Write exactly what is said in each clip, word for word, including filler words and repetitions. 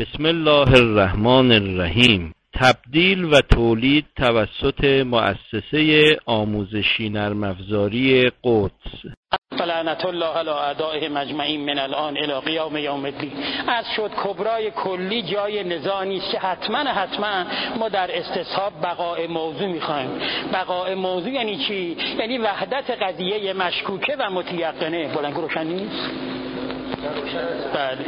بسم الله الرحمن الرحیم. تبدیل و تولید توسط مؤسسه آموزشی نرم افزاری قدس. فلعنت الله علی اعدائهم اجمعین من الان الی قیام یوم الدین. از شد کبرای کلی جای نزاع نیست که حتما حتما ما در استصحاب بقاء موضوع میخوایم. بقاء موضوع یعنی چی؟ یعنی وحدت قضیه مشکوکه و متیقنه. بلند روشن نیست؟ بله.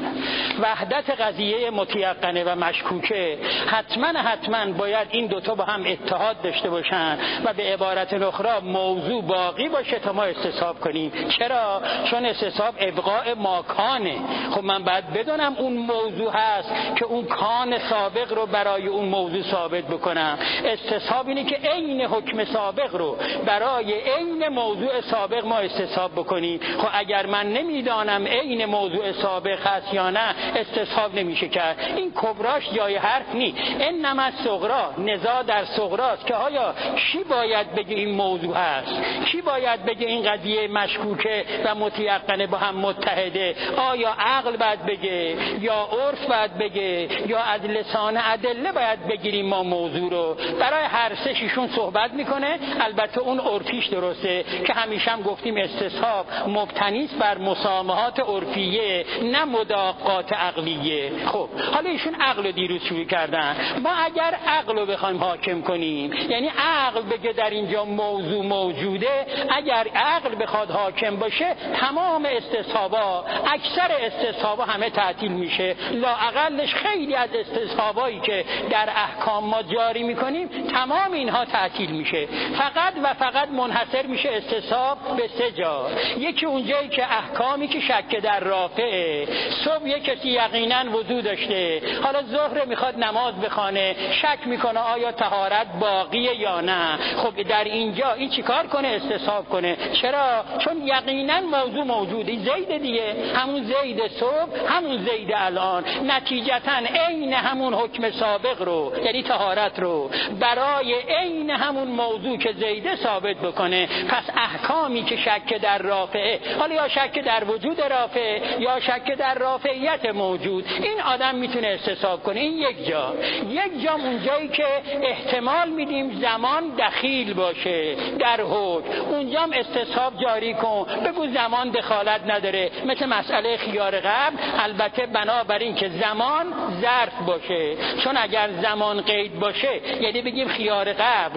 وحدت قضیه متیقنه و مشکوکه حتما حتما باید این دوتا با هم اتحاد داشته باشن و به عبارت اخرى موضوع باقی باشه تا ما استصحاب کنیم. چرا؟ چون استصحاب ابقاء ماکانه. خب من باید بدونم اون موضوع هست که اون کان سابق رو برای اون موضوع ثابت بکنم. استصحاب اینه که عین حکم سابق رو برای عین موضوع سابق ما استصحاب بکنیم. خب اگر من نمیدانم عین موضوع سابق هست یا نه استصحاب نمیشه کرد. این کبراش جای حرف نی. انما صغرا، نزاع در صغراست که آیا کی باید بگه این موضوع هست، کی باید بگه این قضیه مشکوکه و متیقنه با هم متحده. آیا عقل باید بگه یا عرف باید بگه یا از لسان ادله باید بگیریم ما موضوع رو؟ برای هر سه شیشون صحبت میکنه. البته اون عرفیش درسته که همیشه هم گفتیم استصحاب مبتنی است بر مسامحات عرفیه نه مداقات عقلیه. خب حالا ایشون عقل رو دیروز شروع کردن. ما اگر عقل رو بخوایم حاکم کنیم، یعنی عقل بگه در اینجا موضوع موجوده، اگر عقل بخواد حاکم باشه تمام استصحابا، اکثر استصحابا همه تعطیل میشه. لااقلش خیلی از استصحابایی که در احکام ما جاری میکنیم تمام اینها تعطیل میشه. فقط و فقط منحصر میشه استصحاب به سه جا. یکی اونجایی که احکامی که شک در رافعه، صبح یک کسی یقینا وضو داشته، حالا ظهر میخواد نماز بخونه، شک میکنه آیا طهارت باقیه یا نه. خب در اینجا این چیکار کنه؟ استصحاب کنه. چرا؟ چون یقینا موضوع موجوده. زید دیگه، همون زید صبح، همون زید الان، نتیجتا عین همون حکم سابق رو یعنی طهارت رو برای عین همون موضوع که زیده ثابت بکنه. پس احکامی که شک در رافعه، حالا یا شک در وجود رافعه یا شک در رافعیت موجود، این آدم میتونه استصحاب کنه. این یک جا. یک جا اونجایی که احتمال میدیم زمان دخیل باشه در حکم، اونجا هم استصحاب جاری کن، بگو زمان دخالت نداره. مثل مسئله خیار قبل، البته بنابراین که زمان ظرف باشه، چون اگر زمان قید باشه یعنی بگیم خیار قبل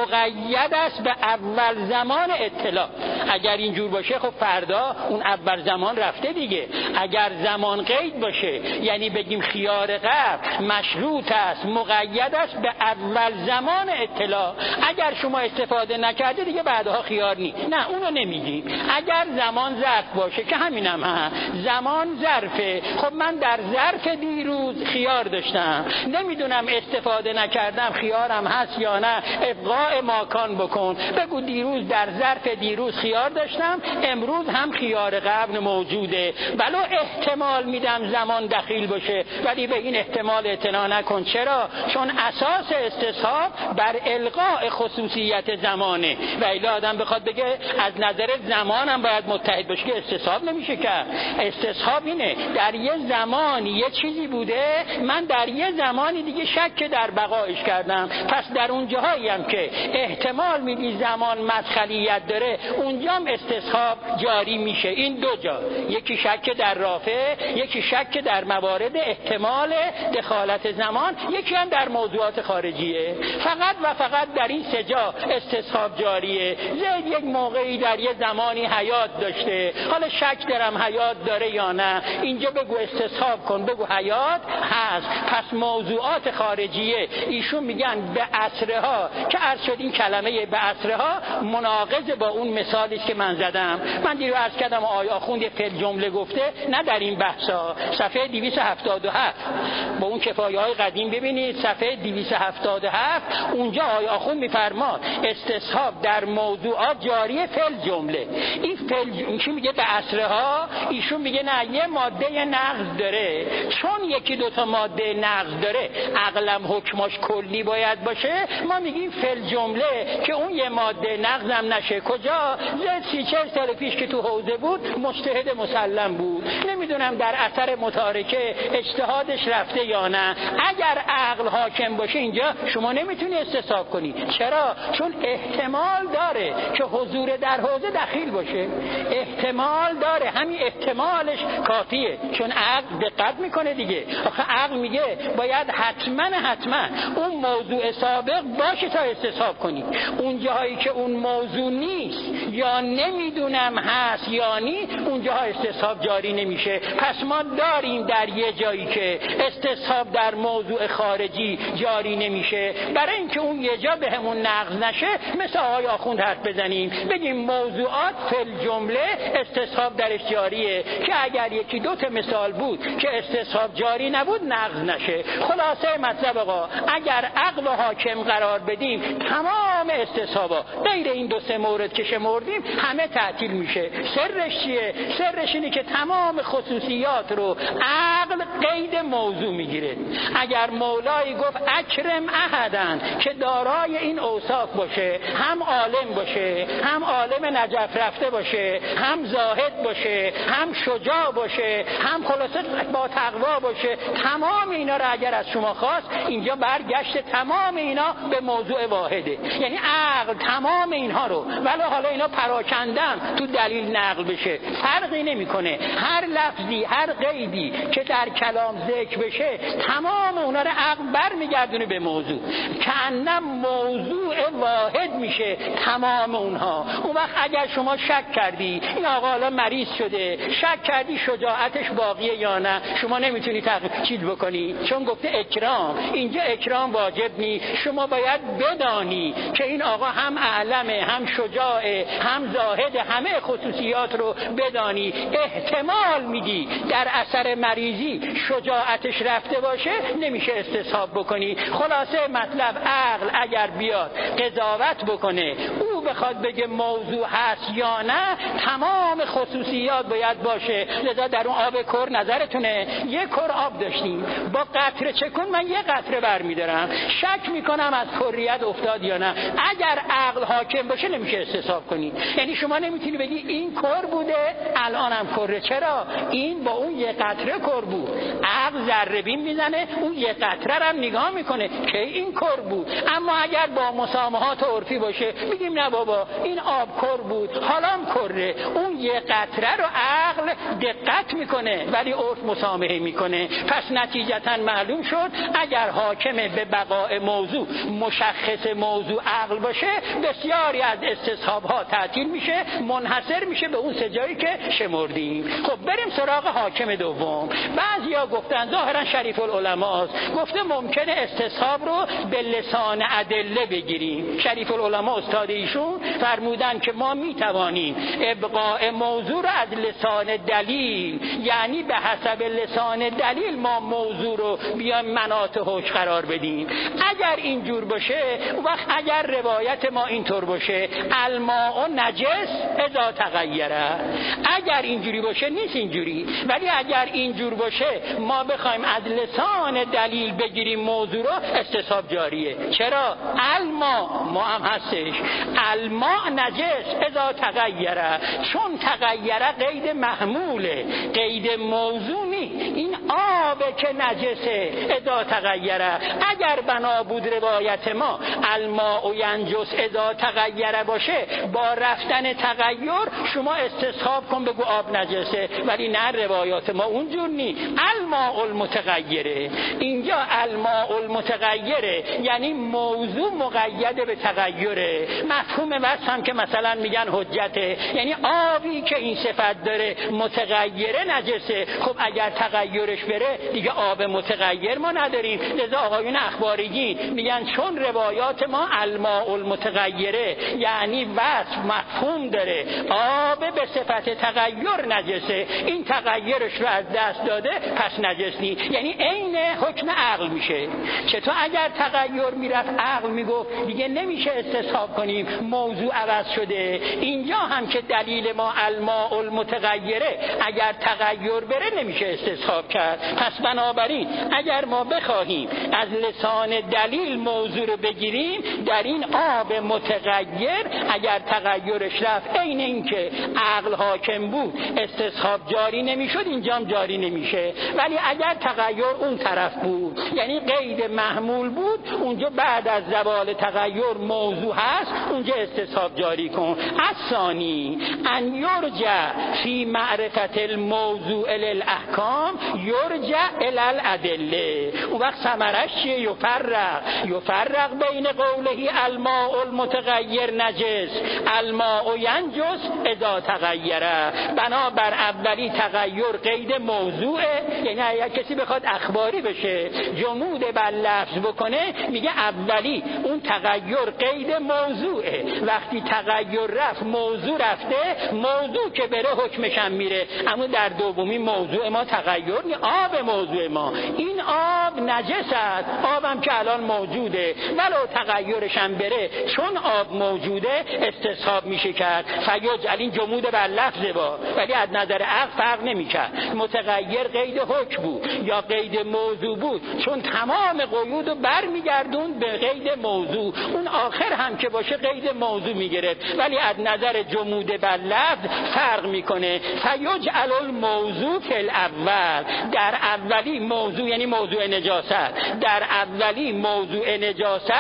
مقید است به اول زمان اطلاع. اگر اینجور باشه خب فردا اون اول زمان رفته دیگه. اگر زمان قید باشه یعنی بگیم خیار قبل مشروط است، مقید است به اول زمان اطلاع. اگر شما استفاده نکرده دیگه بعدها خیار نی. نه اونو نمیگی. اگر زمان ظرف باشه که همینم هست، زمان ظرفه. خب من در ظرف دیروز خیار داشتم، نمیدونم استفاده نکردم خیارم هست یا نه. ابقاء ماکان بکن، بگو دیروز در ظرف دیروز خیار داشتم، امروز هم خیار قبل موجوده. ولو احتمال میدم زمان دخیل باشه ولی به این احتمال اعتنا نکن. چرا؟ چون اساس استصحاب بر الغاء خصوصیت زمانه. و الا آدم بخواد بگه از نظر زمانم باید متحد باشه که استصحاب نمیشه کرد. استصحاب اینه در یه زمانی یه چیزی بوده، من در یه زمانی دیگه شک در بقایش کردم. پس در اون جاهایی هم که احتمال میدی زمان مدخلیت داره اونجا هم استصحاب جاری میشه. این دو جا، یکی شک در رافع، یکی شک در موارد احتمال دخالت زمان، یکی هم در موضوعات خارجیه. فقط و فقط در این سه جا استصحاب جاریه. زید یک موقعی در یه زمانی حیات داشته، حالا شک دارم حیات داره یا نه، اینجا بگو استصحاب کن، بگو حیات هست. پس موضوعات خارجیه ایشون میگن به اسرها، که عرض شد این کلمه به اسرها مناقض با اون مثالی که من زدم. من دیرو عرض کردم آیه آخوند فعل جمله گفته، نه در این بحثا. صفحه دویست و هفتاد و هفت با اون کفایه های قدیم ببینید، صفحه دویست و هفتاد و هفت اونجا آیه آخوند میفرماد استصحاب در موضوعات جاری فعل جمله. این فعل این چی میگه؟ به اسرها. ایشون میگه نه، یه ماده نقض داره. چون یکی دوتا ماده نقض داره عقلم حکماش کلی باید باشه. ما میگیم فعل جمله که اون یه ماده نقض هم نشه. کجا؟ زد سی چهل سال پیش که تو حوزه بود مجتهد مسلم بود. نمیدونم در در اثر متارکه اجتهادش رفته یا نه. اگر عقل حاکم باشه اینجا شما نمیتونی استصحاب کنی. چرا؟ چون احتمال داره که حضور در حوزه دخیل باشه، احتمال داره، همین احتمالش کافیه، چون عقل دقت میکنه دیگه. آخه عقل میگه باید حتما حتما اون موضوع سابق باشه تا استصحاب کنی. اون جاهایی که اون موضوع نیست یا نمیدونم هست یا نی، اونجا استصحاب جاری نمیشه. پس ما داریم در یه جایی که استصحاب در موضوع خارجی جاری نمیشه، برای اینکه اون یه جا به همون نقض نشه مثل آقای آخوند حرف بزنیم بگیم موضوعات فل جمله استصحاب درش جاریه، که اگر یکی دو تا مثال بود که استصحاب جاری نبود نقض نشه. خلاصه مطلب آقا اگر عقل حاکم قرار بدیم تمام استصحابا غیر این دو سه مورد که شمردیم همه تعطیل میشه. سرش چیه؟ سرش اینه که تمام خصوصیات رو عقل قید موضوع میگیره. اگر مولای گفت اکرم احدن که دارای این اوصاف باشه، هم عالم باشه، هم عالم نجف رفته باشه، هم زاهد باشه، هم شجاع باشه، هم خلاصه با تقوا باشه، تمام اینا رو اگر از شما خواست اینجا برگشت تمام اینا به موضوع واحده. یعنی عقل تمام اینها رو، ولی حالا اینا پراکندن تو دلیل نقل بشه فرقی نمیکنه. هر لفظی هر قیدی که در کلام ذکر بشه تمام اونا رو عقل برمیگردونه به موضوع، کأنم موضوع واحد میشه تمام اونها. اون وقت اگر شما شک کردی این آقا حالا مریض شده، شک کردی شجاعتش باقیه یا نه، شما نمیتونی تقریب چیز بکنی، چون گفته اکرام. اینجا اکرام واجب نیست. شما باید بدانی که این آقا هم اعلمه، هم شجاعه، هم زاهد، همه خصوصیات رو بدانی. احتمال میدی در اثر مریضی شجاعتش رفته باشه نمیشه استصحاب بکنی. خلاصه مطلب عقل اگر بیاد قضاوت بکنه، او بخواد بگه موضوع هست یا نه، تمام خصوصیات باید باشه. لذا در اون آب کر نظرتونه یک کر آب داشتیم با قطره چکن، من یه قطره برمیدارم، شک میکنم از کریت افتاد یا نه. اگر عقل حاکم باشه نمیشه استصحاب کنی. یعنی شما نمیتونی بگی این کر بوده الانم کره. چرا؟ این با اون یه قطره کر بود. عقل ذره بین میزنه، اون یه قطره رو هم نگاه میکنه که این کر بود. اما اگر با مسامحات عرفی باشه میگیم نه بابا این آب کر بود حالام کره. اون یه قطره رو عقل دقت میکنه ولی عرف مسامحه میکنه. پس نتیجتا معلوم شد اگر حاکم به بقاء موضوع مشخص موضوع عقل باشه بسیاری از استصحاب ها تعطیل میشه، منحصر میشه به اون سه جایی که شمردیم. خب بریم سراغ حاکم دوم. بعضیا گفتن ظاهرا شریف العلماء گفته ممکنه استصحاب رو به لسان ادله بگیریم. شریف العلماء استاد ایشون فرمودن که ما میتوانیم ابقاء موضوع رو از لسان دلیل، یعنی به حسب لسان دلیل ما موضوع رو بیایم مناط حکم قرار بدیم. اگر اینجور باشه وقت اگر روایت ما اینطور باشه الماء نجس اذا تغیره، اگر اینجوری باشه نیست اینجوری، ولی اگر اینجور باشه ما بخوایم از لسان دلیل بگیریم موضوع رو استصحاب جاریه. چرا؟ الماء ما هم هستش، الماء نجس اذا تغیره، چون تغیره قید محموله، قید موضوع نی. این آب که نجسه اذا تغیره. اگر بنا بود روایت ما الماء ینجس اذا تغیره باشه با رفتن تغییر شما استصحاب کن بگو آب نجسه، ولی نه روایات ما اونجور نی. الماء المتغیره، اینجا الماء المتغیره یعنی موضوع مقید به تغییره. مفهوم وصف هم که مثلا میگن حجته، یعنی آبی که این صفت داره متغیره نجسه. خب اگر تغییرش بره دیگه آب متغیر ما نداریم. لذا آقایون اخباریین میگن چون روایات ما الماء المتغیره یعنی وصف مفهوم داره، آب به صفت تغییر نجسه، این تغییرش رو از دست داده پس نجس نی. یعنی عین حکم عقل میشه. چطور اگر تغییر میرفت عقل میگفت دیگه نمیشه استصحاب کنیم موضوع عوض شده. اینجا هم که دلیل ما الماء المتغیره اگر تغییر بره نمیشه استصحاب کرد. پس بنابراین اگر ما بخواهیم از لسان دلیل موضوع رو بگیریم در این آب متغیر اگر تغییرش رفت عین این که عقل حاکم حاکم بود استصحاب جاری نمیشد، اینجام جاری نمیشه. ولی اگر تغییر اون طرف بود، یعنی قید محمول بود، اونجا بعد از زوال تغییر موضوع هست، اونجا استصحاب جاری کن. الثانی ان یرجع فی معرفت الموضوع للاحکام یرجع الی الادله. اون وقت ثمرش چیه؟ یفرق یفرق بین قوله الماء المتغیر نجس الماء ینجس اذا تغیره. بنابر اولی تغییر قید موضوعه، یعنی اگر کسی بخواد اخباری بشه جمود بر لفظ بکنه میگه اولی اون تغییر قید موضوعه، وقتی تغییر رفت موضوع رفته، موضوع که بره حکمش هم میره. اما در دومی موضوع ما تغییر نی، آب موضوع ما، این آب نجس است، آبم که الان موجوده ولو تغییرش هم بره چون آب موجوده استصحاب میشه کرد. فیجعل این جمود بر لفظه با، ولی از نظر عقل فرق نمیکرد متغیر قید حکم بود یا قید موضوع بود، چون تمام قیود رو برمیگردون به قید موضوع. اون آخر هم که باشه قید موضوع میگرفت، ولی از نظر جمود بر لفظ فرق میکنه. فیجعل الموضوع فی الاول، در اولی موضوع یعنی موضوع نجاست، در اولی موضوع نجاست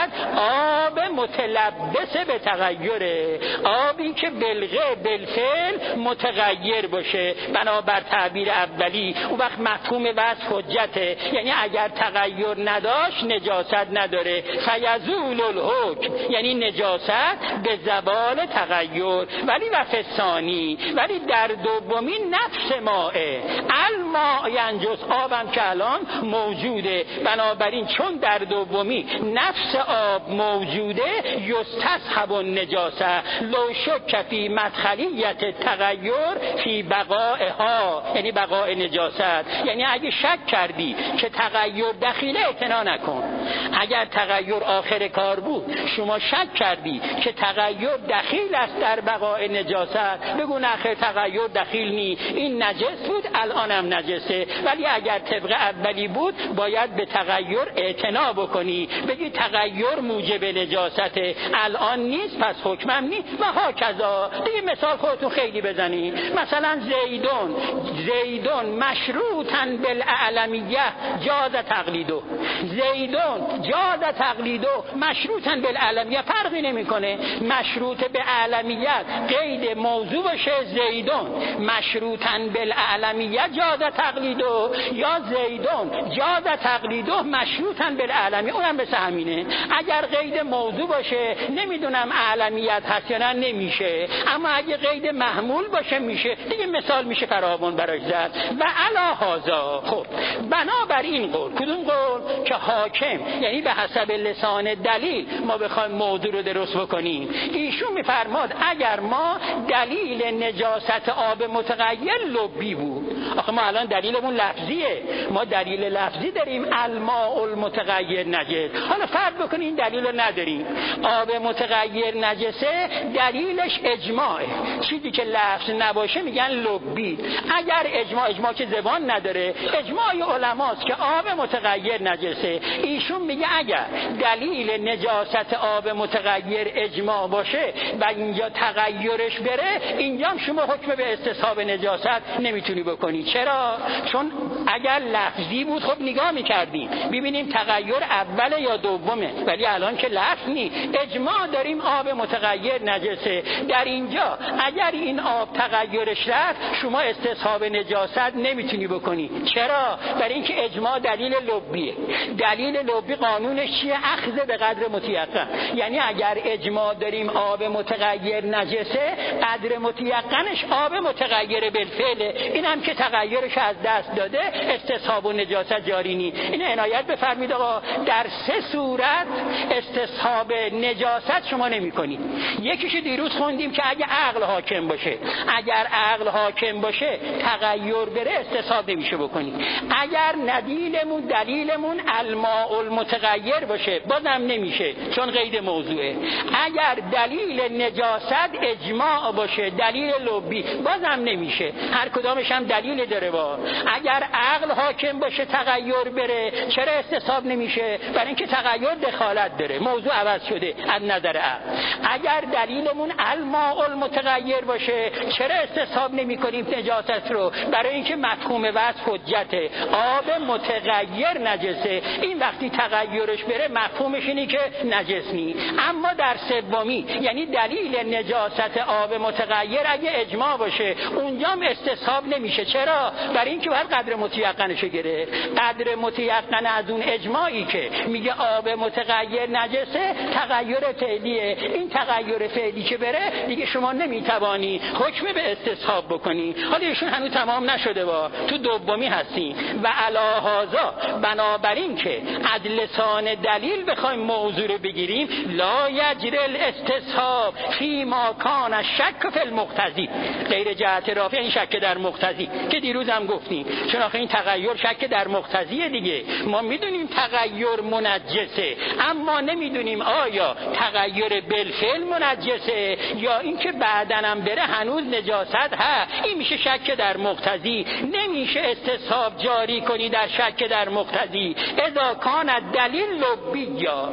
آب متلبس به تغییره، آبی که بلغه بالفعل متغیر باشه بنابر تعبیر اولی. اون وقت مفهوم وصف حجته، یعنی اگر تغییر نداشت نجاست نداره. فیزول الحکم یعنی نجاست به زوال تغییر. ولی وفی ثانی، ولی در دومی نفس ماء الماء ینجس، آبم که الان موجوده، بنابراین چون در دومی نفس آب موجوده یستصحب النجاسه لو شک فی مدخلیت تغییر فی بقائها، یعنی بقاء نجاست. یعنی اگه شک کردی که تغییر دخیله اعتنا نکن، اگر تغییر آخر کار بود شما شک کردی که تغییر دخیل است در بقاء نجاست، بگو نخیر تغییر دخیل نی، این نجس بود الانم نجسه. ولی اگر طبق اولی بود باید به تغییر اعتنا بکنی، بگی تغییر موجب نجاسته الان نیست پس حکمم نیست و ها کذا. دیگه مثال خودتون خیلی بزنی، مثلا زیدون زیدون مشروطاً بالاعلمیه جاز تقلیدو، زیدون جاز تقلیدو مشروطاً بالاعلمیه فرقی نمیکنه، مشروط به اعلمیت قید موضوع باشه زیدون مشروطاً بالاعلمیه جاز تقلیدو، یا زیدون جاز تقلیدو مشروطاً بالاعلمیه، اونم مثل همینه. اگر قید موضوع باشه نمیدونم اعلمیت هست یا نه نمیشه، اما اگه قید محمول باشه میشه. دیگه مثال میشه فراوان براش زد. و علی هذا، خب بنابر این قول، کدوم قول؟ که حاکم یعنی به حسب لسان دلیل ما بخوایم موضوع رو درست بکنیم. ایشون میفرماد اگر ما دلیل نجاست آب متغیر لبی بود، آخه ما الان دلیلمون لفظیه، ما دلیل لفظی داریم الماء المتغیر نجس، حالا فرض بکنیم این دلیل رو نداریم، آب متغیر نجسه، دلیلش اجماعه، چیزی که لفظ نباشه میگن لبی. اگر اجماع اجماع که زبان نداره، اجماع علماست که آب متغیر نجسه، ایشون میگه اگر دلیل نجاست آب متغیر اجماع باشه و اینجا تغیرش بره، اینجا هم شما حکم به استصحاب نجاست نمیتونی بکنی. چرا؟ چون اگر لفظی بود خب نگاه میکردیم ببینیم تغییر اول یا دومه، ولی الان که لفظ نی، اجماع داریم آب متغیر نجسه. در اینجا اگر این آب تغیرش رفت شما استصحاب نجاست نمیتونی بکنی. چرا؟ برای اینکه اجماع دلیل لبیه. دلیل لبی قانونش چیه؟ اخذ به قدر متیقن، یعنی اگر اجماع داریم آب متغیر نجسه، قدر متیقنش آب متغیر بالفعل، این هم که تغیرش از دست داده استصحاب و نجاست جاری نی. این عنایت بفرمید آقا، در سه صورت استصحاب نجاست شما نمی کنید. یکیش دیروز خوندیم که اگه عقل حاکم باشه، اگر عقل حاکم باشه تغییر بره استصحاب نمیشه بکنید. اگر ندیلمون دلیلمون الماء المتغیر باشه بازم نمیشه چون قید موضوعه. اگر دلیل نجاست اجماع باشه، دلیل لبی، بازم نمیشه. هر کدامش هم دلیل داره. با اگر عقل حاکم باشه تغییر بره، چرا استصحاب نمیشه؟ برای اینکه تغییر دخالت داره، موضوع عوض شده از نظر عقل. اگر دلیلمون الماء المتغیر باشه چرا استصحاب نمی‌کنیم نجاست رو؟ برای اینکه مفهوم وصف حجته. آب متغیر نجسه، این وقتی تغیرش بره مفهومش اینه که نجس نی. اما در سومی یعنی دلیل نجاست آب متغیر اگه اجماع باشه اونجام استصحاب نمیشه. چرا؟ برای اینکه باید قدر متیقنش گرفت. قدر متیقن از اون اجماعی که میگه آب متغیر نجسه تغییر فعلیه. این تغییر فعلی که بره دیگه شما نمیتوانی حکم به استصحاب بکنی. حالا ایشون هنوز تمام نشده با تو دومی هستیم و علاهازا بنابراین که از لسان دلیل بخوایم موضوع رو بگیریم لا یجری الاستصحاب فی ما کان شک فی المقتضی غیر جهت رافع، این شک در مقتضی که دیروز هم گفتیم، چون آخه این تغییر شک در مقتضیه دیگه. ما میدونیم تغییر منجسه اما نمیدونیم آیا تغییر بالفعل منجسه یا اینکه بعدن هم بره هنوز نجاست ها. این میشه شک در مقتضی. نمیشه استصحاب جاری کنی در شک در مقتضی. اذا کان دلیل لبی یا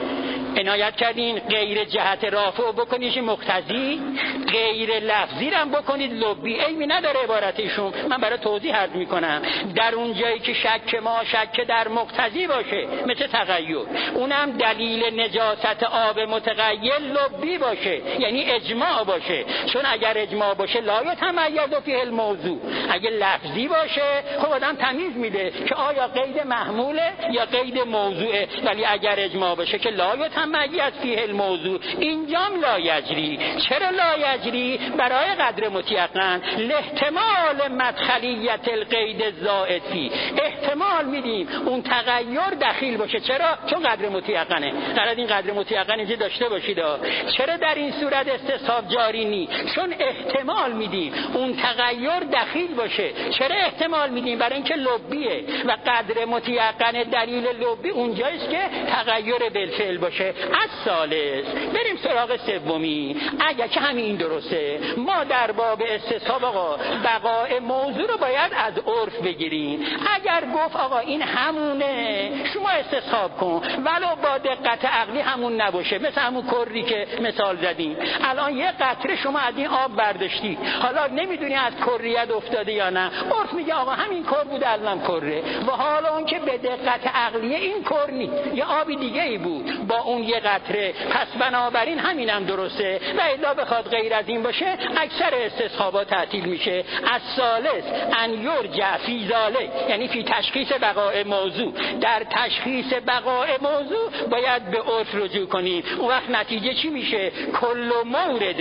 عنایت کردین غیر جهت رافع بکنیش مقتضی، غیر لفظی رو بکنید لبی. عیبی نداره عبارتشون، من برای توضیح عرض میکنم. در اون جایی که شک ما شک در مقتضی باشه مثل تغییر، اونم دلیل نجاست آب متغیر لبی باشه یعنی اجماع باشه. چون اگر اجماع باشه لا یتمیز فیه الموضوع، اگه لفظی باشه خب آدم تمیز میده که آیا قید محموله یا قید موضوعه. ولی اگر اجماع باشه که لا یتمیز فیه الموضوع اینجام لا یجری. چرا لا یجری؟ برای قدر متیقن لاحتمال مدخلیت القید الزائد فی، احتمال میدیم اون تغییر دخیل باشه. چرا؟ چون قدر متیقنه. قرار این قدر متیقن اینجا داشته باشید. چرا در این صورت استصحاب جاری نی؟ چون احتمال میدیم اون تغییر دخیل باشه. چرا احتمال میدیم؟ برای اینکه لبیه و قدر متیقن دلیل لبی اونجاییست که تغییر بالفعل باشه. از ثالث بریم سراغ سومی. اگر که همین درسته ما در باب استصحاب آقا بقاء موضوع رو باید از عرف بگیریم. اگر گفت آقا این همونه شما استصحاب کن ولو با دقت عقلی همون نباشه، مثل همون کری که مثال زدیم. الان یه قطره شما از این آب برداشتی، حالا نمیدونی از کریت افتاده یا نه، عرف میگه آقا همین کر بوده الان کره، و حالا اون که به دقت عقلی این کر نی یه آبی دیگه ای بود با اون یه قطره، پس بنابراین همینم درسته و الا بخواد غیر از این باشه اکثر استصحابات تعطیل میشه. از ثالث ان یرجع فی ذاله، یعنی فی تشخیص بقاء موضوع، در تشخیص بقاء موضوع باید به عرف رجوع کنیم. اون وقت نتیجه چی میشه؟ کل مورد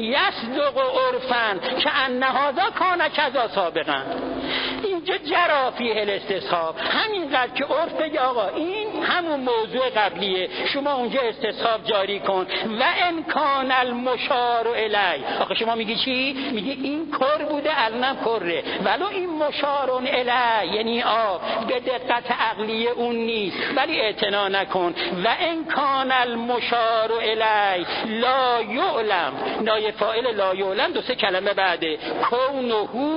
یصدق عرفا که ان هذا کان کذا سابقا. اینجا جرا فیه الاستصحاب، همینقدر که عرف بگه آقا این همون موضوع قبلیه شما اونجا استصحاب جاری کن. و ان کان المشار الی، آخه شما میگی چی؟ میگی این کر بوده الانم کره، ولو این مشار الی یعنی آب به دقت عقلی اون نیست ولی اعتنا نکن. و ان کان المشار الی لا یعلم، نای فاعل لا یعلم دو سه کلمه بعده کونه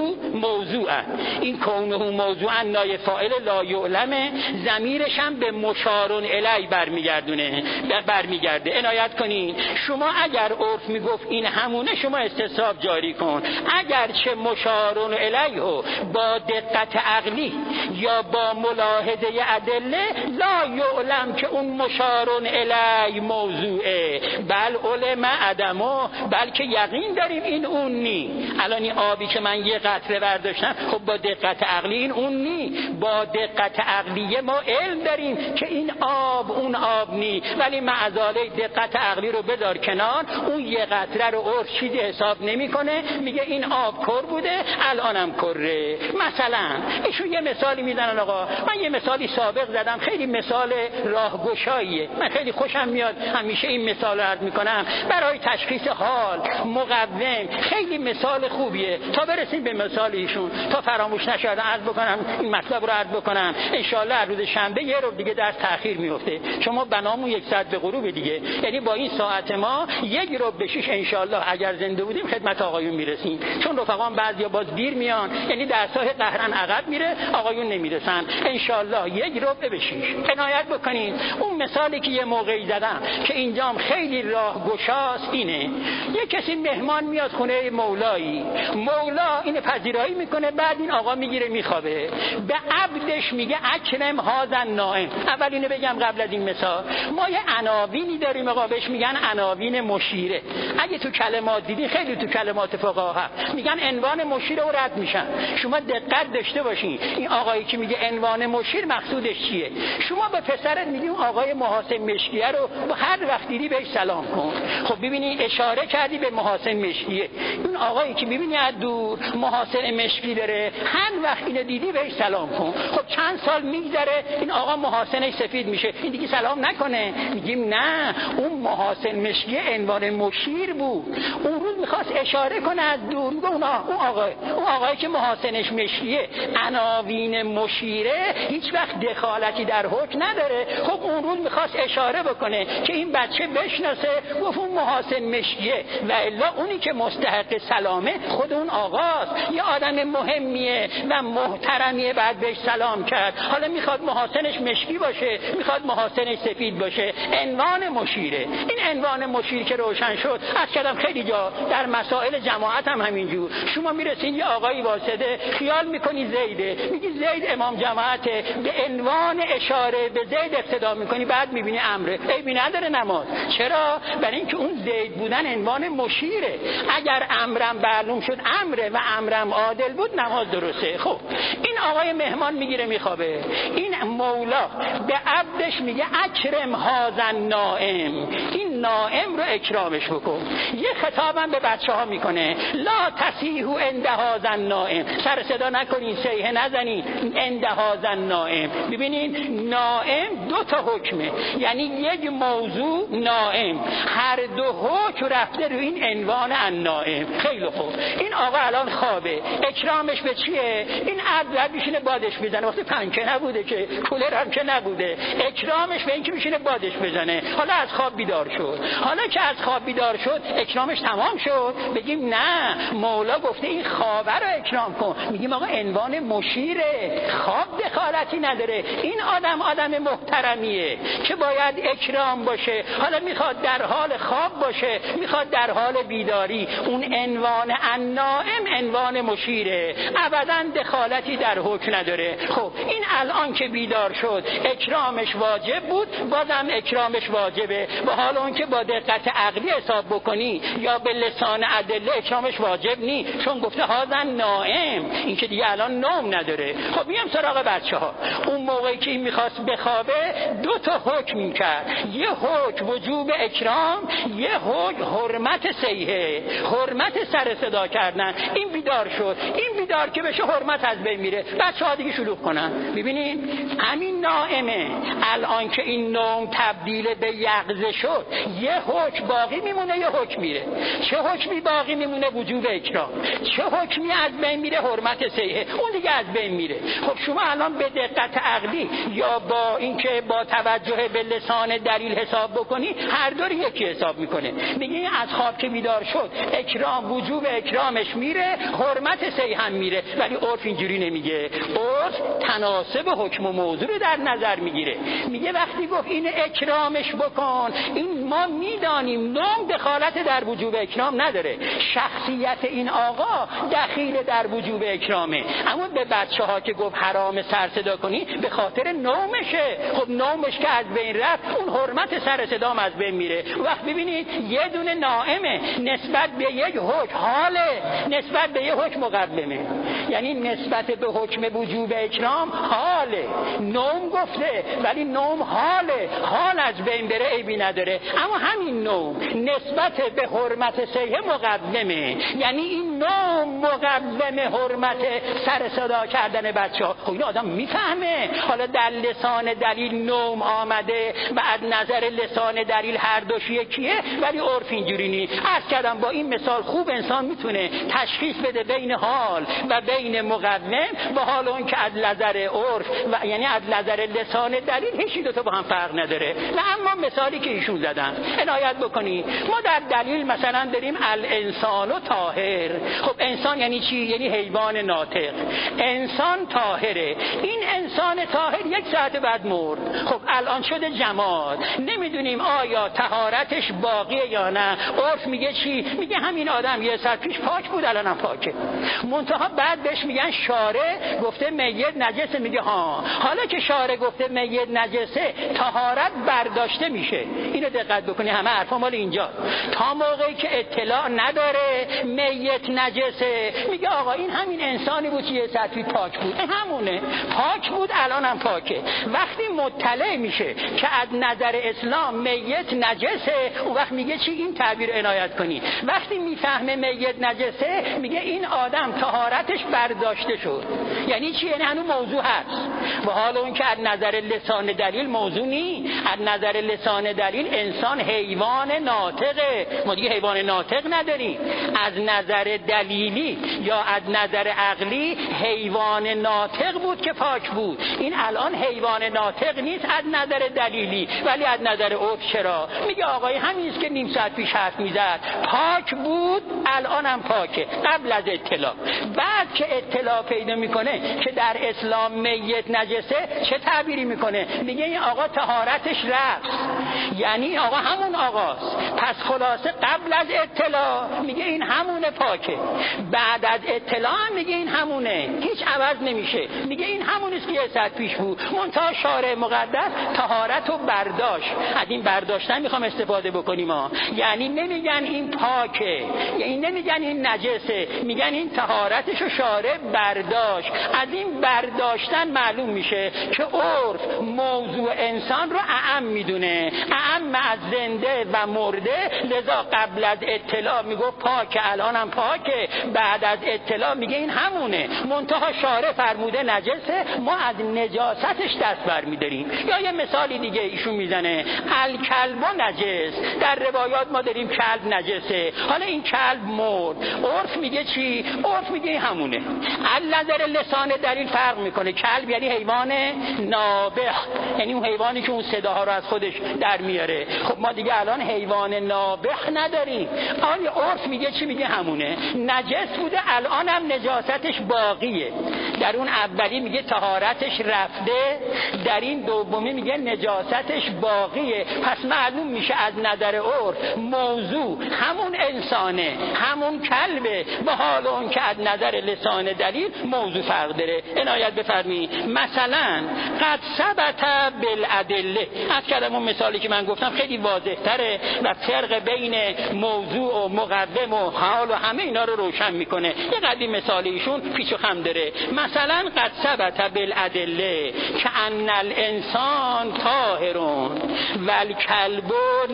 موضوعا، این کونه موضوعا نای فاعل لا یعلم ضمیرش هم به مشار الی برمیگردونه برمیگرده. عنایت کنین شما اگر عرف میگفت این همونه شما استصحاب جاری کن، اگر چه مشار الیه با دقت عقلی یا با ملاحظه ادله لا یعلم که اون مشار الی موضوعه بل علم عدمه، بلکه یقین داریم این اون نی. الان این آبی که من یه قطره برداشتم خب با دقت عقلی این اون نی، با دقت عقلی ما علم داریم که این آب اون آب نی، ولی معذاله دقت عقلی رو بذار کنار، اون یه قطره رو عرف چیزی حساب نمیکنه، میگه این آب کر بوده الانم کره. مثلا ایشون یه مثالی میزنن آقا، من یه مثالی سابق زدم خیلی مثال راهگشاییه، من خیلی خوشم میاد همیشه این مثال رو عرض میکنم برای تشخیص حال مقوم، خیلی مثال خوبیه تا برسیم به مثال ایشون. تا فراموش نشه عرض بکنم این مطلب رو عرض بکنم ان شاء الله روز شنبه یه رو دیگه درس تأخیر میفته. شما بنامون یک ساعت به غروب دیگه، یعنی با این ساعت ما یک رو به شیش انشالله اگر زنده بودیم خدمت آقایون میرسیم، چون رفقان بعضیا باز دیر میان، یعنی درس‌های قهرن عقب میره، آقایون نمیرسن. انشالله یک رو به شیش عنایت بکنید. اون مثالی که یه موقعی زدم که اینجام خیلی راه گشاست اینه، یه کسی مهمان میاد خونه مولایی، مولا این پذیرایی میکنه، بعد این آقا میگیره میخوابه، به عبدش میگه اکرم هازن نائم. اول اینو بگم قبل از این مثال، ما یه عناوینی داریم آقا بهش میگن عناوین مشیره. اگه تو کلمات دیدین، خیلی تو کلمات فقها میگن عنوان مشیر رو رد میشن. شما دقت داشته باشین این آقایی که میگه عنوان مشیر مقصودش چیه. شما به پسرت میگی آقای محاسن مشکیه رو با هر وقت دیدی بهش سلام کن. خب ببینی اشاره کردی به محاسن مشکیه. این آقایی که میبینی از دور محاسن مشکی داره، هر وقت اینو دیدی بهش سلام کن. خب چند سال میگذره این آقا محاسنش سفید میشه، این دیگه سلام نکنه. میگیم نه، اون محاسن مشکی عنوان مشیر بود، اون روز میخواست اشاره کنه از دور، میگه اون آقای اون آقایی که محاسنش مشکیه، عناوین مشیره هیچ وقت دخالتی در حکم نداره. خب اون روز میخواست اشاره بکنه که این بچه بشناسه، گفت اون محاسن مشکیه، و الا اونی که مستحق سلامه خود اون آقاست، یه آدم مهمیه و محترمیه، بعد بهش سلام کرد. حالا میخواد محاسنش مشکی باشه، میخواد محاسنش سفید باشه، عنوان مشیره. این عنوان مشیر که روشن شد، از کردم خیلی جا در مسائل جماعت هم همینجور، شما میرسین یه آقایی واسطه، خیال میکنی زیده، میگی زید امام جماعته، به عنوان اشاره به زید اقتدا میکنی، بعد میبینی امره، عیبی نداره نماز. چرا؟ برای اینکه اون زید بودن عنوان مشیره. اگر امرم معلوم شد امره و امرم عادل بود، نماز درسته. خب این آقای مهمان میگیره میخوابه، این مولا به عبدش میگه اکرم هازن نائم، این نائم رو اکرامش بکن. یه خطابم به بچه ها میکنه، لا تسیحو عند هازن نائم، سر صدا نکنین، سیحه نزنین، عند هازن نائم. ببینین نائم دو تا حکمه، یعنی یک موضوع نائم، هر دو حکم رفته رو این عنوان النائم. خیلی خوب، این آقا الان خوابه، اکرامش به چیه؟ این عبد میشینه بادش بزنه، وقتی پنکه نبوده که، کولر هم که نبوده، اکرامش به این که میشینه بادش بزنه. حالا از خواب بیدار شد، حالا که از خواب بیدار شد اکرامش تمام شد. بگیم نه، مولا گفته این خوابه رو اکرام کن. میگیم آقا عنوان مشیره، خواب دخالتی نداره، این آدم آدم محترمیه که باید اکرام باشه. حالا میخواد در حال خواب باشه، میخواد در حال بیداری، اون عنوان النائم عنوان مشیره، ابدا دخالتی در حکم نداره. خب این الان که بیدار شد اکرامش واجب بود، بازم اکرامش واجبه، و حالا اون که با دقت عقلی حساب بکنی یا به لسان ادله اکرامش واجب نی، چون گفته هازن نائم، این که دیگه الان نوم نداره. خب میام سراغ بچه ها. اون موقعی که این میخواست بخوابه دو تا حکم میکرد، یه حکم وجوب اکرام، یه حکم حرمت سیحه، حرمت سر صدا کردن. این بیدار شد، این بیدار که بشه حرمت از بین میره، بچه ها دیگه شلوغ کنن. ببینین همین نائمه، الان که این نوم تبدیل به یقظه شد، یه حکم باقی میمونه، یه حکم میره. چه حکمی باقی میمونه؟ وجوب اکرام. چه حکمی از بین میره؟ حرمت سیحه، اون دیگه از بین میره. خب شما الان به دقت عقلی یا با اینکه با توجه به لسان دلیل حساب بکنی، هر دو یکی حساب میکنه. میگه از خواب که بیدار شد اکرام، وجوب اکرامش میره، حرمت سیحه هم میره. ولی عرف اینجوری نمیگه، عرف تناسب حکم و موضوع رو در نظر میگیره. میگه وقتی گفت این اکرامش بکن، این ما میدانیم نوم دخالت در وجوب اکرام نداره، شخصیت این آقا دخیل در وجوب اکرامه. اما به بچه ها که گفت حرام سر صدا کنی، به خاطر نومشه. خب نومش که از بین رفت، اون حرمت سر صدام از بین میره. وقت ببینید یه دونه نائمه نسبت به یک حکم حاله، نسبت به یک حکم مقدمه، یعنی نسبت به حکم وجوب اکرام حاله. نوم گفته ولی نوم حاله، حال از بین بره عیبی نداره. اما همین نوم نسبت به حرمت صیحه مقومه، یعنی این نوم مقوم حرمت سر صدا کردن بچه ها. خب این آدم میفهمه. حالا در لسان دلیل نوم آمده و از نظر لسان دلیل هر دوش یکیه، ولی عرف اینجوری نیست. عرض کردم با این مثال خوب انسان میتونه تشخیص بده بین حال و بین مقوم، با حال اون که از نظر عرف و یعنی از نظر لسان دلیل هیچ دو تا با هم فرق نداره. و اما مثالی که ایشون زدن عنایت بکنید، ما در دلیل مثلا داریم الانسان و طاهر. خب انسان یعنی چی؟ یعنی حیوان ناطق. انسان طاهره. این انسان طاهر یک ساعت بعد مرد. خب الان شده جماد، نمیدونیم آیا طهارتش باقیه یا نه. عرف میگه چی؟ میگه همین آدم یه ساعت پیش پاک بود، الان هم پاکه. منتها بعد بهش میگن شارع گفته میت نجسه، میگه ها حالا که شارع گفته میت نجسه طهارت برداشته میشه. اینو دقت بکنی، همه حرفا مال اینجا. تا موقعی که اطلاع نداره میت نجسه، میگه آقا این همین انسانی بود که یه ساعت پیش پاک بود، این همونه، پاک بود الان هم پاکه. وقتی مطلع میشه که از نظر اسلام میت نجسه، اون وقت میگه چی؟ این تعبیر عنایت کنی. وقتی میفهمه میت نجسه، میگه این آدم طهارتش برداشته شد. یعنی چی؟ یعنی هنوز موضوع هست، و حالا اون که از نظر لسان دلیل موضوع نی. از نظر لسان دلیل انسان حیوان ناطقه، ما دیگه حیوان ناطق نداریم. از نظر دلیلی یا از نظر عقلی حیوان ناطق بود که پاک بود. این الان حیوان ناطق نیست از نظر دلیلی، ولی از نظر عرف چرا؟ میگه آقای همین است که نیم ساعت پیش حرف میزد، پاک بود الان هم پاکه قبل از اطلاع. بعد که اطلاع پیدا میکنه که در اسلام میت نجسه، چه تعبیری میکنه؟ میگه این آقا طهارتش رفت، یعنی آقا همون آقاست. پس خلاصه قبل از اطلاع میگه این همونه پاکه، بعد از اطلاع هم میگه این همونه، هیچ عوض نمیشه. میگه این همونیست که یه ساعت پیش بود. منتها شارع مقدس طهارت و برداشت. از این برداشتن میخوام استفاده بکنیم ها. یعنی نمیگن این پاکه، یعنی نمیگن این نجسه، میگن این طهارتش و شارع برداشت. از این برداشتن معلوم میشه که عرف موضوع انسان رو اعم میدونه، اعم از زنده و مرده. لذا قبل از اطلاع میگه پاکه الان هم پاکه، بعد از اطلاع میگه این همونه. منتها شارع فرموده نجسه، ما از نجاستش دست برمیداریم. یا یه مثالی دیگه ایشون میزنه، الکلب و نجس. در روایات ما داریم کلب نجسه، حالا این کلب مرد، عرف میگه چی؟ عرف میگه همونه. از نظر لسان دلیل فرق میکنه. کلب یعنی حیوان نابح، یعنی اون حیوانی که اون صداها رو از خودش در میاره. خب ما دیگه الان حیوان نابح نداریم. آن عرف میگه چی؟ میگه همونه. نجس بوده الان هم نجاستش باقیه. در اون اولی میگه طهارتش رفته، در این دومی میگه نجاستش باقیه. پس معلوم میشه از نظر عرف موضوع همون انسانه، همون کلبه، به حال اون که از نظر لسان دلیل موضوع فرق داره. عنایت بفرمایید. مثلا قد ثبت بالادله. از کلام اون مثالی که من گفتم خیلی واضح تره و فرق بین موضوع و مقوم و حال و همه اینا رو روشن میکنه. یه قدیم مثال ایشون پیچ و خم داره. مثلا قد ثبت بالادله که ان الانسان طاهرون والکلب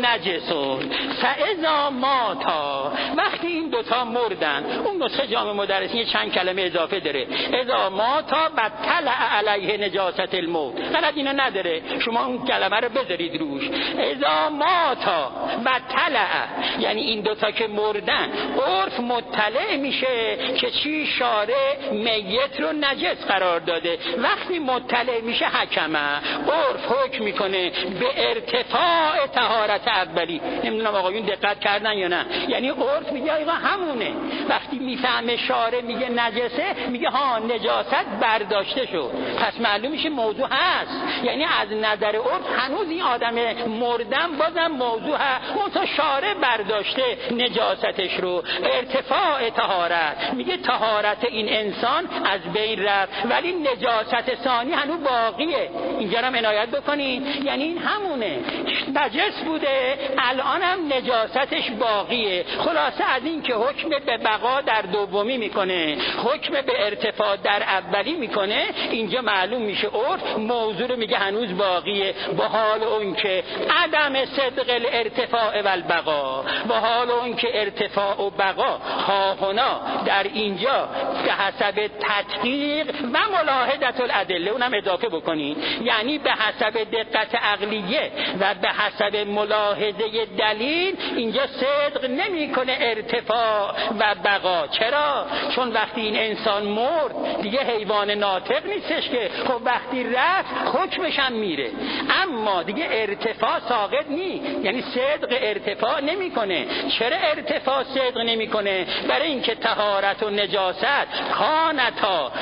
نجسون فاذا ماتا. وقتی این دوتا مردن، اون نسخه جامع مدرسین چند کلمه اضافه داره، اذا ماتا بطلع علیه نجاست الموت. غلط اینو نداره، شما اون کلمه رو بذارید روش. اذا ماتا بطلع، یعنی این دوتا که مردن، عرف مطلع میشه که چی؟ شارع میت رو نجس قرار داده. وقتی مطلع میشه حکمه، عرف حکم میکنه به ارتفاع طهارت اولی. نمیدونم آقایون دقت کردن یا نه. یعنی عرف میگه آقا همونه. وقتی میفهمه شارع میگه نجسه، میگه ها نجاست برداشته شد، پس معلوم میشه موضوع هست. یعنی از نظر عرف هنوز این آدم مردن بازم موضوع هست، منتها شارع برداشته نجاستش رو. ارتفاع طهارت میگه طهارت این انسان از بین رفت، ولی نجاست ثانی هنوز باقیه. اینجا هم عنایت بکنین. یعنی این همونه. نجس بوده، الان هم نجاستش باقیه. خلاصه از این که حکم به بقا در دومی میکنه، حکم به ارتفاع در اولی میکنه، اینجا معلوم میشه عرف موضوع رو میگه هنوز باقیه، با حال اون که عدم صدق الارتفاع و البقا، با حال اون که ارتفاع و بقا ها هنا در اینجا به حسب تدقیق و ملاحظت الادله، اونم اضافه بکنین، یعنی به حسب دقت عقلیه و به حسب ملاحظه دلیل اینجا صدق نمیکنه ارتفاع و بقا. چرا؟ چون وقتی این انسان مرد دیگه حیوان ناطق نیستش که، خب وقتی رفت حکمش هم میره، اما دیگه ارتفاع ساقط نی، یعنی صدق ارتفاع نمیکنه. چرا ارتفاع صدق نمیکنه؟ برای اینکه طهارت و نجاست کانتا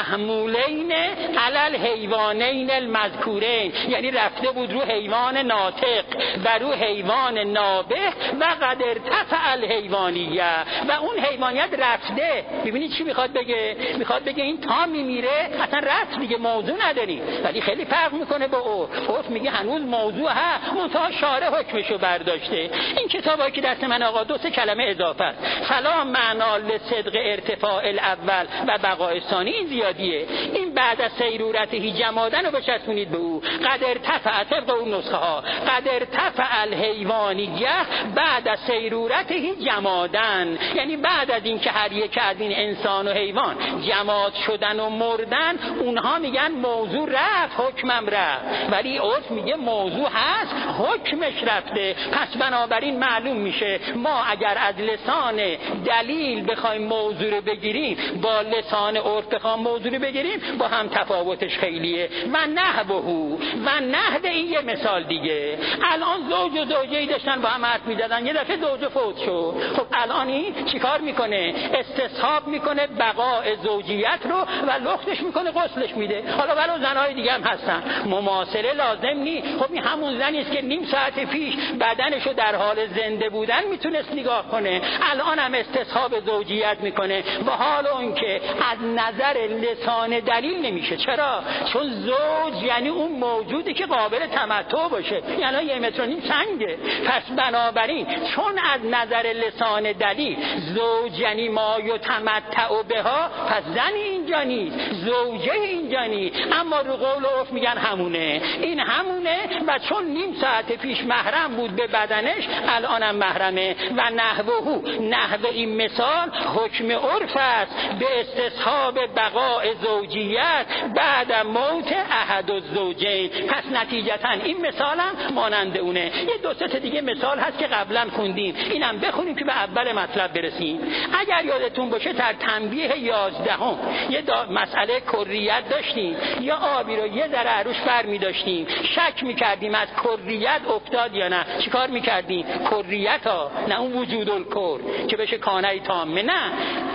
محمولین علی الحیوانین المذکورین، یعنی رفته بود رو حیوان ناطق و رو حیوان نابه و قد ارتفع الحیوانیه، و اون حیوانیت رفته. ببینید چی میخواد بگه؟ میخواد بگه این تا میمیره اصلا رفت دیگه، موضوع نداری. ولی خیلی فرق میکنه با عرف. عرف میگه هنوز موضوع ها، منتها شارع حکمشو برداشته. این کتابایی که دست من آقا دو سه کلمه اضافه است، سلام معنا لصدق ارتفاع الاول و بقای ثانی، این زیادیه. این بعد از سیرورته جمادن رو بچسبونید به او، قد ارتفع، طبق اون نسخه ها، قد ارتفع الحیوانیه بعد از سیرورته جمادن، یعنی بعد از این که هر یک از این انسان و حیوان جماد شدن و مردن، اونها میگن موضوع رفت، حکمم رفت. ولی عرف میگه موضوع هست، حکمش رفته. پس بنابراین معلوم میشه ما اگر از لسان دلیل بخوایم موضوع رو بگیریم، با لسان عرف بخوایم موضوع رو بگیریم، با هم تفاوتش خیلیه. و نحوه و نحو این یه مثال دیگه. الان زوج و زوجه‌ای داشتن با هم حرف می‌زدن، یه دفعه زوج فوت شد. خب الان این چیکار میکنه؟ استصحاب میکنه بقاء زوجیت رو و لختش میکنه، غسلش میده. حالا ولو زنای دیگه هم هستن، مماثله لازم نی. خب این همون زنی است که نیم ساعت پیش بدنشو در حال زنده بودن میتونست نگاه کنه، الان هم استصحاب زوجیت میکنه، با حال اون که از نظر لسان دلیل نمیشه. چرا؟ چون زوج یعنی اون موجودی که قابل تمتع باشه، یعنی یه متر و نیم سنگه. پس بنابراین چون از نظر لسان دلیل زوج یعنی ما یتمتع بها، پس زن اینجا نیست، زوجه اینجا نیست، اما رو قول عرف میگن همونه، این همونه. و چون نیم ساعت پیش محرم بود به بدنش، الانم محرمه. و نحوه، نحو این مثال حکم عرف است به استصحاب بقاء زوجیت بعد موت احد الزوجین. پس نتیجتا این مثال هم مانند اونه. یه دو سه دیگه مثال هست که قبلا خوندیم، اینم بخونیم که به اول مطلب برسیم. اگر یادتون باشه در تنبیه یازدهم یه مسئله کریت داشتیم، یا آبی رو یه ذره عروش بر می داشتیم، شک می کردیم از کریت افتاد یا نه، چیکار می کردیم؟ کریت ها، نه اون وجود الکر که بشه کانه تامه، نه،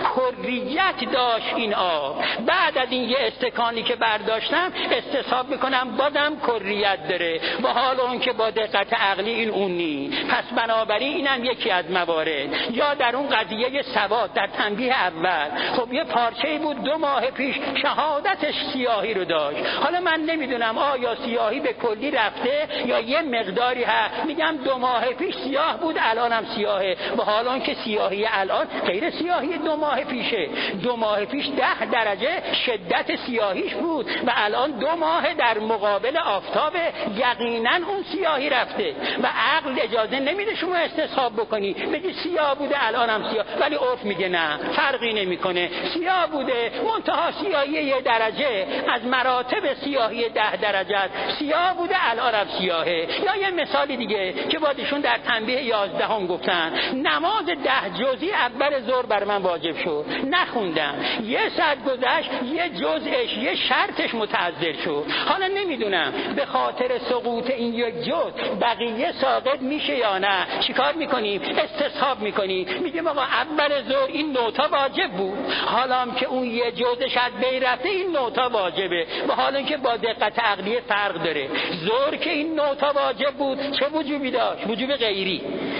کریت داشت این آب. بعد از این یه استکانی که برداشتم استصحاب میکنم بازم کریت داره، با حال اون که با دقت عقلی این اون نی. پس بنابراین اینم یکی از موارد. یا در اون قضیه سواد در تنبیه اول، خب یه پارچه‌ای بود دو ماه پیش شهادتش سیاهی رو داشت، حالا من نمیدونم آیا سیاهی به کلی رفته یا یه مقداری هست، میگم دو ماه پیش سیاه بود الانم سیاهه، با حال اون که سیاهی الان غیر سیاهی دو ماه پیشه. دو ماه پیش ده درجه شدت سیاهیش بود و الان دو ماه در مقابل آفتاب، یقینا اون سیاهی رفته و عقل اجازه نمیده شما استصحاب بکنی بگی سیاه بوده الانم سیاه. ولی عرف میگه نه، فرقی نمیکنه، سیاه بوده منتها سیاهی یه درجه از مراتب سیاهی ده درجه سیاه بوده الانم سیاهه. یا یه مثال دیگه که بادشون در تنبیه یازدهم گفتن، نماز ده جزئی اول ظهر بر من واجب شد، نخوندم، یه ساعت گذشت یه جزءش یه شرطش متعذر شد، حالا نمیدونم به خاطر سقوط این یک جزء بقیه ساقط میشه یا نه، چیکار میکنیم؟ استصحاب میکنیم، میگیم آقا اول ظهر این نوتا واجب بود، حالا هم که اون یه جزءش از بین رفته این نوتا واجبه، به حال اینکه با دقت عقلی فرق داره. ظهر که این نوتا واجب بود چه وجوبی داشت؟ وجوب غیری.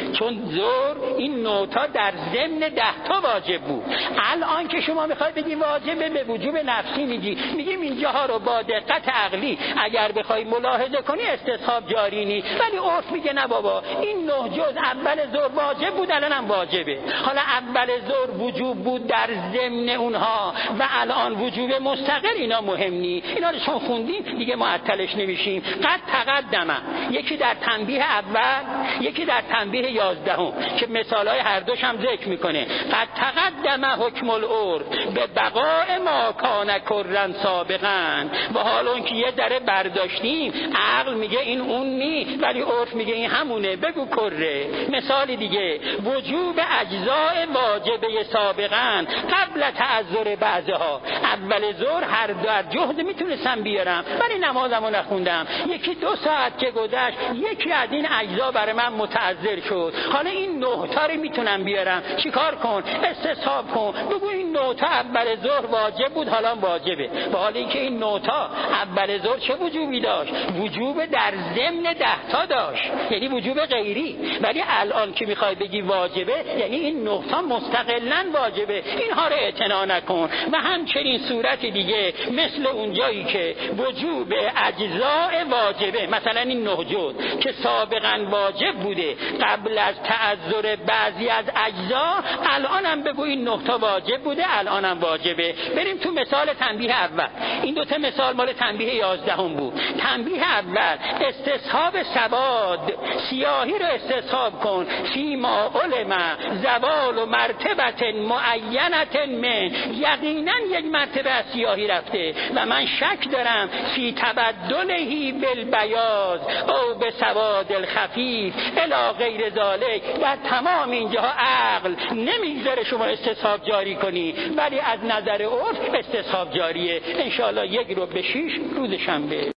چون ظهر این نوتا در ضمن ده تا واجب بود. الان که شما میخواید بگی واجبه به وجوب نفسی میگی، میگیم اینجاها رو با دقت عقلی اگر بخوای ملاحظه کنی استصحاب جاری نی، ولی عرف میگه نه بابا این نه جز اول ظهر واجب بود الانم واجبه. حالا اول ظهر وجوب بود در ضمن اونها و الان وجوب مستقل، اینا مهم نی، اینا رو چون خوندیم دیگه معطلش نمیشیم. قد تقدمه یکی در تنبیه اول یکی در تنبیه یازدهم که مثالای هر دوش هم ذکر میکنه. قد تقدمه حکم العرف به بقاء ما کان کررن سابقا، و حالا اون که یه ذره برداشتیم عقل میگه این اون نی ولی عرف میگه این همونه، بگو کره. مثال دیگه وجوب اجزاء واجبه سابقا قبل تعذر بعضها. اول ظهر هر دو جهد میتونستم بیارم ولی نمازمو نخوندم، یکی دو ساعت که گذشت یکی از این اجزا برای من متعذر شد، حالا این نه تا رو میتونم بیارم، چیکار کن؟ استصحاب کن، بگو این نه تا اول ظهر واجب بود حالا واجبه، با حال اینکه این نه تا اول ظهر چه وجوبی داشت؟ وجوب در ضمن ده تا داشت، یعنی وجوب غیری. ولی الان که میخوای بگی واجبه یعنی این نه تا مستقلاً واجبه، اینها رو اعتنا نکن. و همچنین صورت دیگه مثل اونجایی که وجوب اجزاء واجبه، مثلا این نه جز که سابقاً واجب بوده قبل از تعذر بعضی از اجزا، الان هم بگو این نه تا واجب بوده الان هم واجبه. بریم تو مثال تنبیه اول. این دو تا مثال مال تنبیه یازدهم بود. تنبیه اول استصحاب سواد، سیاهی رو استصحاب کن. فیما علم زوال و مرتبت معینت من، یقینا یک مرتبه از سیاهی رفته و من شک دارم فی تبدلهی بالبیاض او به سواد الخفیف الی غیر ذالک. در تمام اینجاها عقل نمیذاره شما استصحاب جاری کنی ولی از نظر عرف استصحاب جاریه. انشاءالله یک رو به شیش روز شنبه.